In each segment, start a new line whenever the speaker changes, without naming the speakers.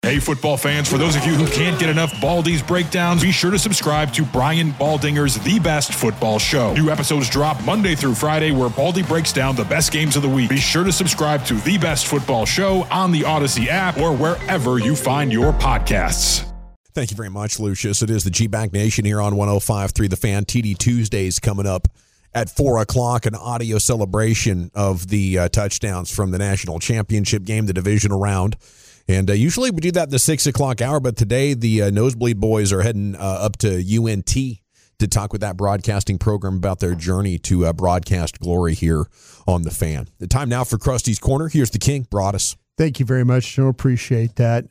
Hey, football fans, for those of you who can't get enough Baldy's breakdowns, be sure to subscribe to Brian Baldinger's The Best Football Show. New episodes drop Monday through Friday where Baldy breaks down the best games of the week. Be sure to subscribe to The Best Football Show on the Odyssey app or wherever you find your podcasts.
Thank you very much, Lucius. It is the G-Bank Nation here on 105.3 The Fan. TD Tuesdays coming up at 4 o'clock, an audio celebration of the touchdowns from the national championship game, the divisional round. And usually we do that in the 6 o'clock hour, but today the Nosebleed Boys are heading up to UNT to talk with that broadcasting program about their journey to broadcast glory here on The Fan. The time now for Krusty's Corner. Here's the King, Broadus.
Thank you very much, Joe. Appreciate that.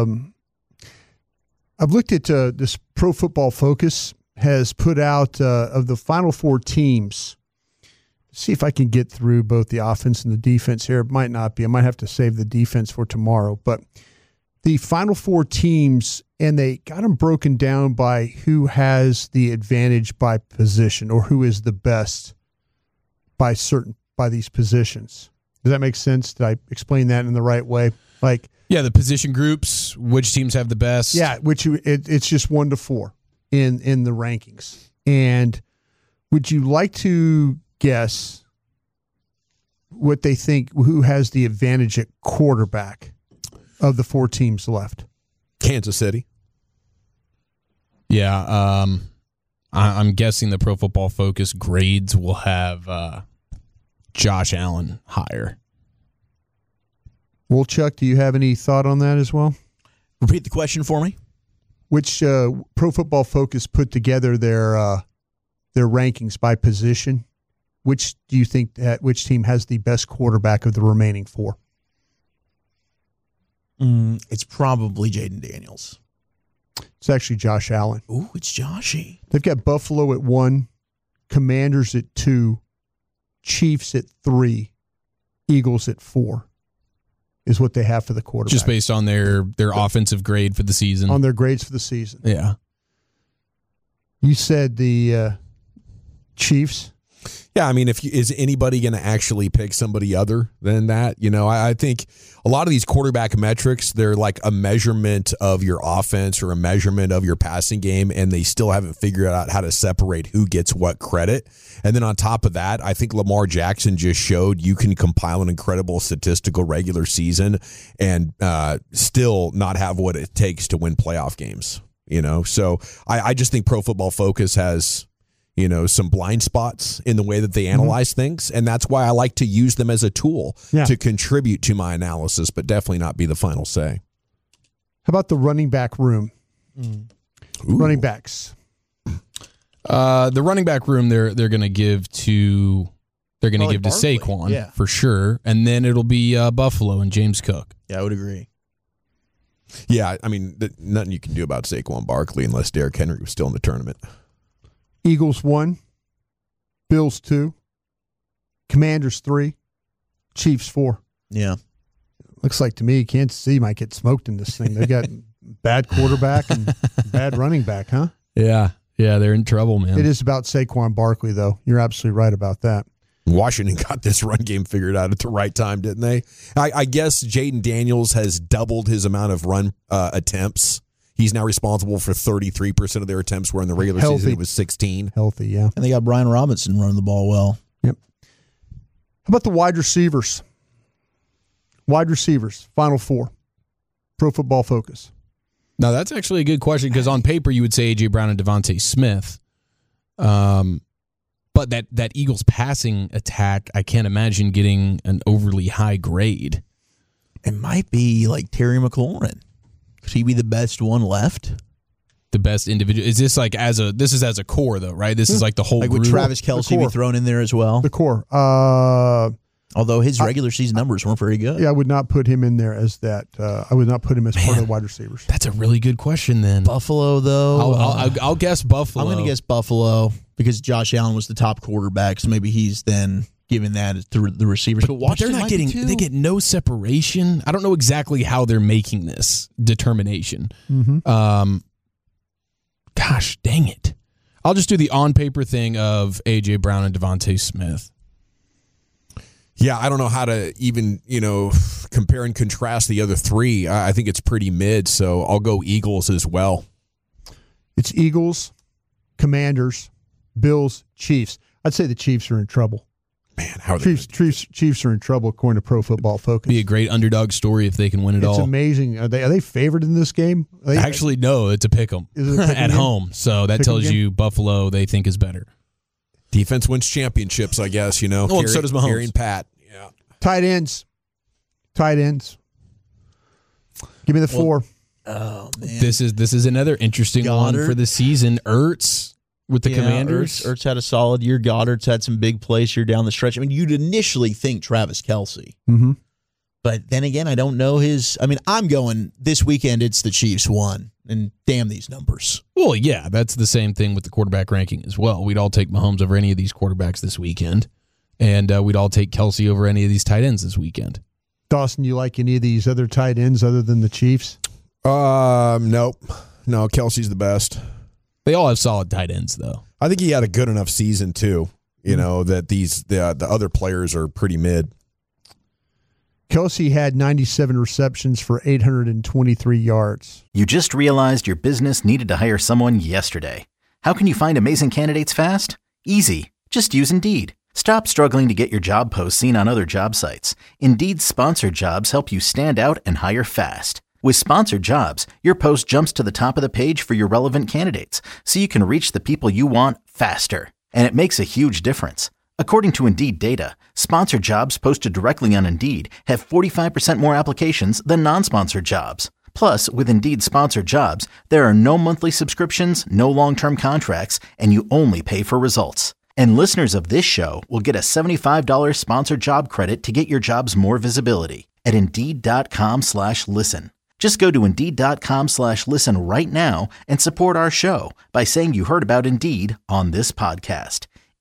I've looked at this Pro Football Focus has put out of the final four teams. See if I can get through both the offense and the defense here. It might not be. I might have to save the defense for tomorrow. But the final four teams, and they got them broken down by who has the advantage by position or who is the best by these positions. Does that make sense? Did I explain that in the right way?
Yeah, the position groups, which teams have the best.
Yeah, it's just 1 to 4 in the rankings. And would you like to guess what they think, who has the advantage at quarterback of the four teams left?
Kansas City.
Yeah, I'm guessing the Pro Football Focus grades will have Josh Allen higher.
Wolchuk, do you have any thought on that as well?
Repeat the question for me.
Which Pro Football Focus put together their rankings by position? Which do you think which team has the best quarterback of the remaining four?
It's probably Jaden Daniels.
It's actually Josh Allen.
Ooh, it's Joshy.
They've got Buffalo at 1, Commanders at 2, Chiefs at 3, Eagles at 4 is what they have for the quarterback.
Just based on their offensive grade for the season.
On their grades for the season.
Yeah.
You said the Chiefs?
Yeah, I mean, is anybody going to actually pick somebody other than that? You know, I think a lot of these quarterback metrics, they're like a measurement of your offense or a measurement of your passing game, and they still haven't figured out how to separate who gets what credit. And then on top of that, I think Lamar Jackson just showed you can compile an incredible statistical regular season and still not have what it takes to win playoff games. You know, so I just think Pro Football Focus has, you know, some blind spots in the way that they analyze things. And that's why I like to use them as a tool to contribute to my analysis, but definitely not be the final say.
How about the running back room? Running backs.
The running back room they're going to give to Saquon for sure. And then it'll be Buffalo and James Cook.
Yeah, I would agree.
Yeah, I mean, nothing you can do about Saquon Barkley unless Derrick Henry was still in the tournament.
Eagles 1, Bills 2, Commanders 3, Chiefs 4.
Yeah.
Looks like to me Kansas City might get smoked in this thing. They've got bad quarterback and bad running back, huh?
Yeah, they're in trouble, man.
It is about Saquon Barkley, though. You're absolutely right about that.
Washington got this run game figured out at the right time, didn't they? I guess Jaden Daniels has doubled his amount of run attempts. He's now responsible for 33% of their attempts, where in the regular season it was 16.
Healthy, yeah.
And they got Brian Robinson running the ball well.
Yep. How about the wide receivers? Wide receivers, Final Four, Pro Football Focus.
Now, that's actually a good question because on paper you would say A.J. Brown and Devontae Smith. But that Eagles passing attack, I can't imagine getting an overly high grade.
It might be like Terry McLaurin. Could he be the best one left?
The best individual. Is this like as a core though, right? This is like the whole
like
group.
Would Travis Kelce be thrown in there as well?
The core.
Although his regular season numbers weren't very good.
Yeah, I would not put him in there as that. I would not put him as part of the wide receivers.
That's a really good question then.
Buffalo, though.
I'll guess Buffalo.
I'm going to guess Buffalo because Josh Allen was the top quarterback, so maybe he's then giving that to the receivers.
But they're not getting. They get no separation. I don't know exactly how they're making this determination.
Mm-hmm.
Gosh, dang it! I'll just do the on paper thing of A.J. Brown and Devontae Smith.
Yeah, I don't know how to even, compare and contrast the other three. I think it's pretty mid, so I'll go Eagles as well.
It's Eagles, Commanders, Bills, Chiefs. I'd say the Chiefs are in trouble.
Man, how are they?
Chiefs are in trouble according to Pro Football Focus.
Be a great underdog story if they can win it all.
It's amazing. Are they favored in this game?
Actually, no. It's a pick 'em at home. So that tells you Buffalo they think is better.
Defense wins championships, I guess.
and so does Mahomes.
Gary and Pat. Yeah.
Tight ends. Give me the 4.
Oh man,
This is another interesting one for the season. Ertz with the Commanders.
Ertz had a solid year. Goddard's had some big plays here down the stretch. I mean, you'd initially think Travis Kelce.
Mm-hmm.
But then again, I don't know his. I mean, I'm going this weekend. It's the Chiefs won, and damn these numbers.
Well, yeah, that's the same thing with the quarterback ranking as well. We'd all take Mahomes over any of these quarterbacks this weekend, and we'd all take Kelce over any of these tight ends this weekend.
Dawson, you like any of these other tight ends other than the Chiefs?
Nope. No, Kelce's the best.
They all have solid tight ends, though.
I think he had a good enough season too. That the other players are pretty mid.
Kelce had 97 receptions for 823 yards.
You just realized your business needed to hire someone yesterday. How can you find amazing candidates fast? Easy. Just use Indeed. Stop struggling to get your job posts seen on other job sites. Indeed's sponsored jobs help you stand out and hire fast. With sponsored jobs, your post jumps to the top of the page for your relevant candidates, so you can reach the people you want faster. And it makes a huge difference. According to Indeed data, sponsored jobs posted directly on Indeed have 45% more applications than non-sponsored jobs. Plus, with Indeed sponsored jobs, there are no monthly subscriptions, no long-term contracts, and you only pay for results. And listeners of this show will get a $75 sponsored job credit to get your jobs more visibility at Indeed.com/listen. Just go to Indeed.com/listen right now and support our show by saying you heard about Indeed on this podcast.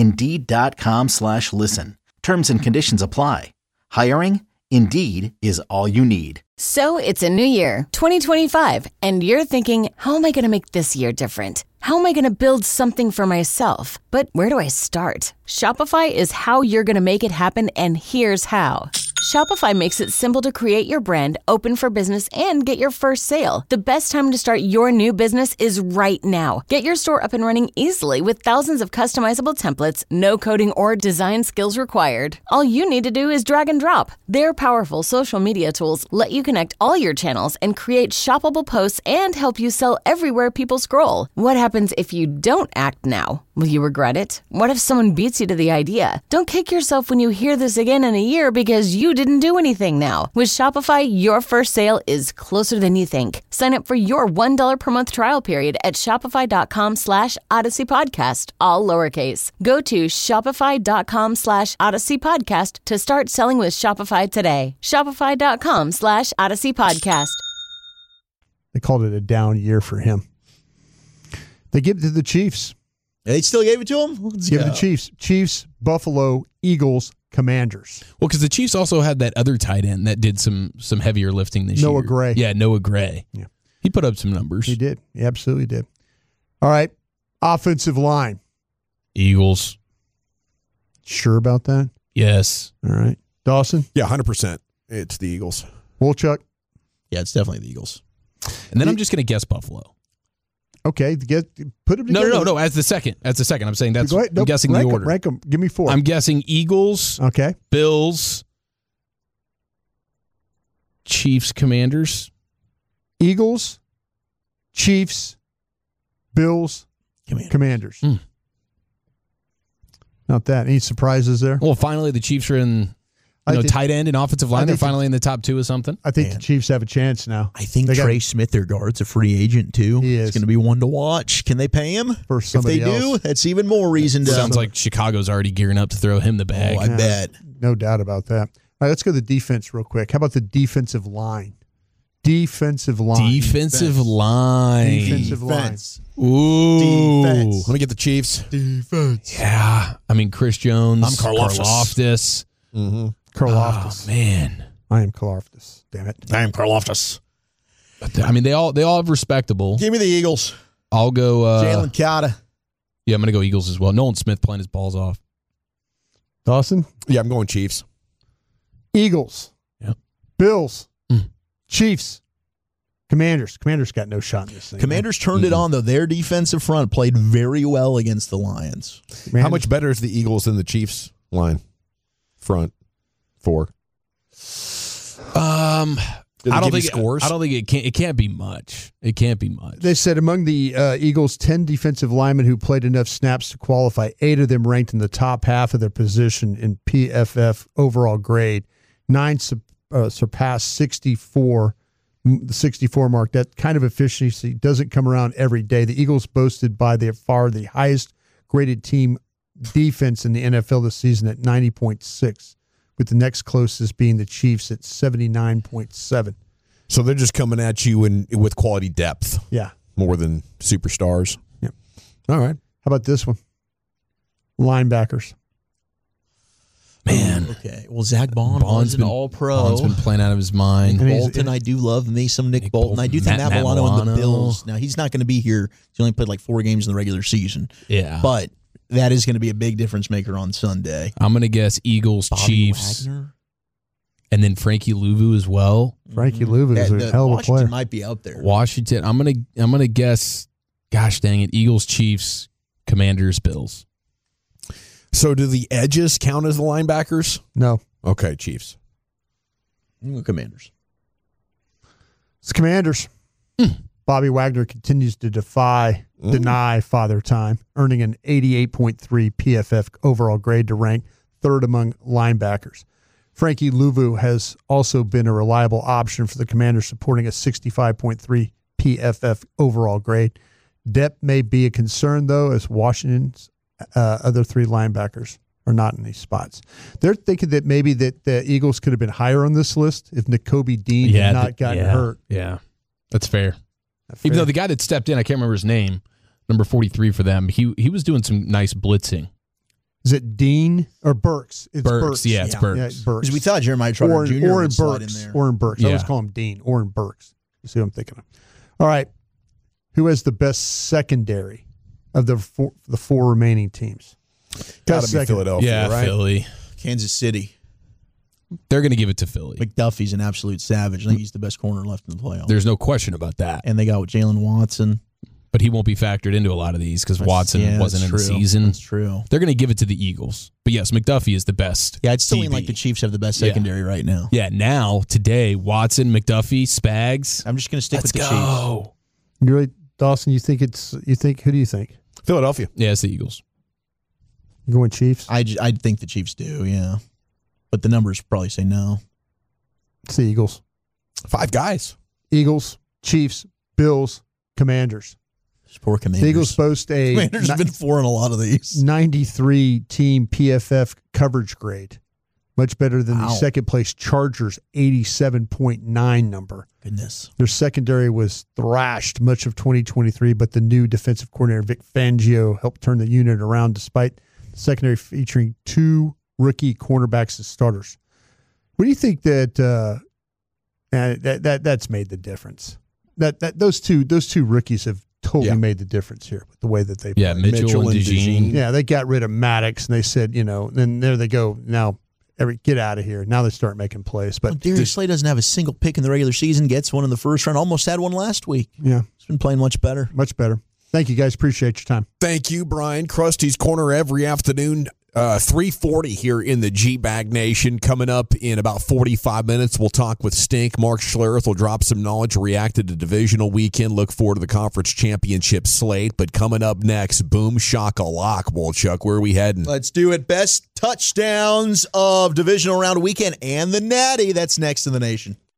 Indeed.com/listen. Terms and conditions apply. Hiring? Indeed is all you need.
So it's a new year, 2025, and you're thinking, how am I going to make this year different? How am I going to build something for myself? But where do I start? Shopify is how you're going to make it happen, and here's how. Shopify makes it simple to create your brand, open for business, and get your first sale. The best time to start your new business is right now. Get your store up and running easily with thousands of customizable templates, no coding or design skills required. All you need to do is drag and drop. Their powerful social media tools let you connect all your channels and create shoppable posts and help you sell everywhere people scroll. What happens if you don't act now? Will you regret it? What if someone beats you to the idea? Don't kick yourself when you hear this again in a year because you didn't do anything now. With Shopify, your first sale is closer than you think. Sign up for your $1 per month trial period at shopify.com/Odyssey Podcast, all lowercase. Go to shopify.com/Odyssey Podcast to start selling with Shopify today. Shopify.com/Odyssey Podcast.
They called it a down year for him. They give it to the Chiefs.
They still gave it to him? Let's
give
go.
it to Chiefs. Chiefs, Buffalo, Eagles, Commanders.
Well, because the Chiefs also had that other tight end that did some heavier lifting this year.
Noah Gray.
Yeah, Noah Gray.
Yeah.
He put up some numbers.
He did. He absolutely did. All right. Offensive line.
Eagles.
Sure about that?
Yes.
All right. Dawson?
Yeah, 100%. It's the Eagles.
Wolchuk?
Yeah, it's definitely the Eagles.
And then I'm just going to guess Buffalo.
Okay, put them together.
No. As the second, I'm saying that's.
Go ahead.
I'm guessing the order.
Rank them. Give me 4.
I'm guessing Eagles.
Okay.
Bills. Chiefs. Commanders.
Eagles. Chiefs. Bills. Commanders. Not that. Any surprises there?
Well, finally the Chiefs are in. Tight end and offensive line. They're finally in the top 2 of something.
I think the Chiefs have a chance now.
I think Trey Smith, their guard's a free agent too.
He is.
It's going to be one to watch. Can they pay him?
For somebody
if they do, that's even more reason to.
Sounds like Chicago's already gearing up to throw him the bag.
I bet.
No doubt about that. All right, let's go to the defense real quick. How about the defensive line? Defensive line.
Ooh.
Defense.
Let me get the Chiefs.
Defense.
Yeah. I mean, Chris Jones.
I'm Karlaftis.
Mm-hmm.
Karlaftis.
Oh, man.
I am Karlaftis. Damn it.
I am Karlaftis.
I mean, they all have respectable.
Give me the Eagles.
I'll go.
Jalen Cotta.
Yeah, I'm going to go Eagles as well. Nolan Smith playing his balls off.
Dawson?
Yeah, I'm going Chiefs.
Eagles.
Yep.
Bills. Chiefs. Commanders. Commanders got no shot in this thing.
Commanders turned it on, though. Their defensive front played very well against the Lions.
How much better is the Eagles than the Chiefs line? Front 4.
I don't think scores. I don't think it can't be much. It can't be much.
They said among the Eagles' 10 defensive linemen who played enough snaps to qualify, 8 of them ranked in the top half of their position in PFF overall grade. 9 surpassed 64, the 64 mark. That kind of efficiency doesn't come around every day. The Eagles boasted by far the highest graded team defense in the NFL this season at 90.6. with the next closest being the Chiefs at 79.7.
So they're just coming at you with quality depth.
Yeah.
More than superstars.
Yep.
All right.
How about this one? Linebackers.
Man. Okay. Well, Zach Bond was an all-pro.
Bond's been playing out of his mind.
Bolton, I do love me some Nick Bolton. I do think Matt Milano and the Bills. Now, he's not going to be here. He only played like 4 games in the regular season.
Yeah.
But that is going to be a big difference maker on Sunday.
I'm going to guess Eagles,
Bobby
Chiefs,
Wagner.
And then Frankie Louvu as well.
Frankie Louvu is a hell of a player.
Washington might be out there.
Washington. I'm gonna guess. Gosh dang it! Eagles, Chiefs, Commanders, Bills.
So do the edges count as the linebackers?
No.
Okay, Chiefs.
Commanders.
It's Commanders. Bobby Wagner continues to deny Father Time, earning an 88.3 PFF overall grade to rank 3rd among linebackers. Frankie Louvu has also been a reliable option for the Commanders, supporting a 65.3 PFF overall grade. Depth may be a concern, though, as Washington's other 3 linebackers are not in these spots. They're thinking that maybe that the Eagles could have been higher on this list if Nakobe Dean had not gotten hurt.
Yeah, that's fair. Even though the guy that stepped in, I can't remember his name, number 43 for them, he was doing some nice blitzing.
Is it Dean or Burks? It's Burks.
Yeah, it's Burks.
Yeah, it's Burks.
Because we thought Jeremiah Trotter Jr. would slide in there.
Orrin Burks. I always call him Dean. Orrin Burks. You see what I'm thinking of. All right. Who has the best secondary of the 4 remaining teams?
Got to be Philadelphia, right?
Philly.
Kansas City.
They're going to give it to Philly.
McDuffie's an absolute savage. I think he's the best corner left in the playoffs.
There's no question about that.
And they got Jalen Watson.
But he won't be factored into a lot of these because Watson wasn't in the season.
That's true.
They're going to give it to the Eagles. But yes, McDuffie is the best.
Yeah, I'd still
DB.
mean like the Chiefs have the best secondary right now.
Yeah, now, today, Watson, McDuffie, Spags.
I'm just going to stick with the Chiefs.
Go.
You really, Dawson, who do you think?
Philadelphia.
Yeah, it's the Eagles.
You going Chiefs?
I think the Chiefs do, yeah. But the numbers probably say no.
It's the Eagles.
5 guys.
Eagles, Chiefs, Bills, Commanders.
Poor Commanders.
The Eagles boast a
Commanders have been 4 in a lot of these.
93 team PFF coverage grade. Much better than the second place Chargers 87.9 number.
Goodness.
Their secondary was thrashed much of 2023, but the new defensive coordinator Vic Fangio helped turn the unit around despite the secondary featuring 2 rookie cornerbacks as starters. What do you think that's made the difference? That those two rookies have totally made the difference here with the way that they play.
Yeah, Mitchell and DeJean.
Yeah, they got rid of Maddox and they said, then there they go. Now, get out of here. Now they start making plays. But
Darius Slay doesn't have a single pick in the regular season, gets one in the first round, almost had one last week.
Yeah.
He's been playing much better.
Much better. Thank you, guys. Appreciate your time.
Thank you, Brian. Krusty's Corner every afternoon. 3:40 here in the G-Bag Nation. Coming up in about 45 minutes, we'll talk with Stink. Mark Schlereth will drop some knowledge, reacted to divisional weekend. Look forward to the conference championship slate. But coming up next, boom shaka-lock, Wolchuk. Where are we heading?
Let's do it. Best touchdowns of divisional round weekend and the Natty. That's next in the nation.